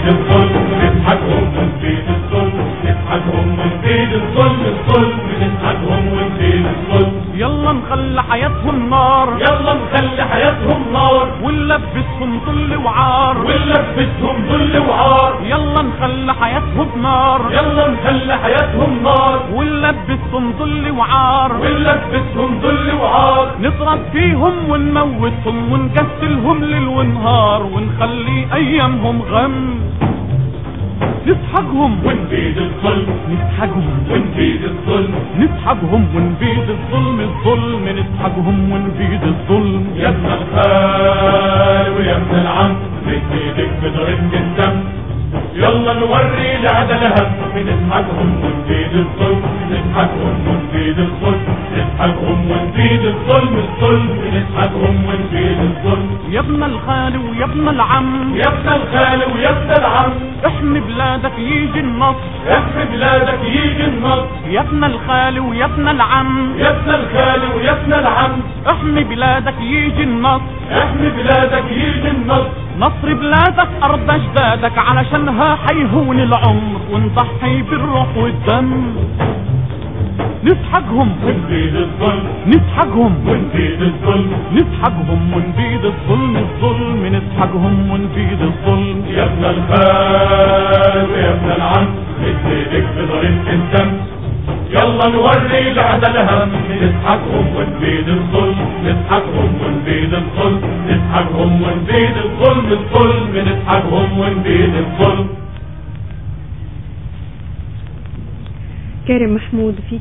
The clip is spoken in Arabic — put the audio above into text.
ونفيد الظلم، نضحكهم ونفيد الظلم، نضحكهم ونفيد الظلم، الظلم نضحكهم ونفيد الظلم. يلا نخلي حياتهم نار، يلا نخلي حياتهم نار، ونلبسهم ذل وعار، ونلبسهم ذل وعار. يلا نخلي حياتهم نار، يلا نخلي حياتهم نار، ونلبسهم ذل وعار، ونلبسهم ذل وعار. نضرب فيهم ونموتهم ونقتلهم ليل ونهار، ونخلي ايامهم غم. نضحكهم ونفيد الظلم، نضحكهم ونفيد الظلم، نضحكهم ونفيد الظلم، الظلم نضحكهم ونفيد الظلم. يا ابن الخال ويا ابن العم، مد ايدك بضربة الدم. يلا نوري العدل هم، نضحكهم ونفيد الظلم، نضحكهم ونفيد الظلم، نضحكهم ونفيد الظلم، الظلم نضحكهم ونفيد الظلم. يا ابن الخال ويا ابن العم، يا ابن الخال ويا ابن العم، احمي بلادك يجي النصر، احمي بلادك يجي النصر. يا ابن الخال ويا ابن العم، يا ابن الخال ويا ابن العم، احمي بلادك يجي النصر، احمي بلادك يجي النصر. نصر بلادك ارض اجدادك، علشانها حيهون العمر ونضحي بالروح والدم. نضحكهم ونفيد الظلم، نضحكهم ونفيد الظلم، نضحكهم ونفيد الظلم، الظلم نضحكهم ونفيد الظلم. يا ابن الخال ويا ابن العم، مد ايدك بضربة الدم. يلا نوري العدل هم، نضحكهم ونفيد الظلم، نضحكهم ونفيد الظلم، نضحكهم ونفيد الظلم، الظلم نضحكهم ونفيد الظلم. كارم محمود في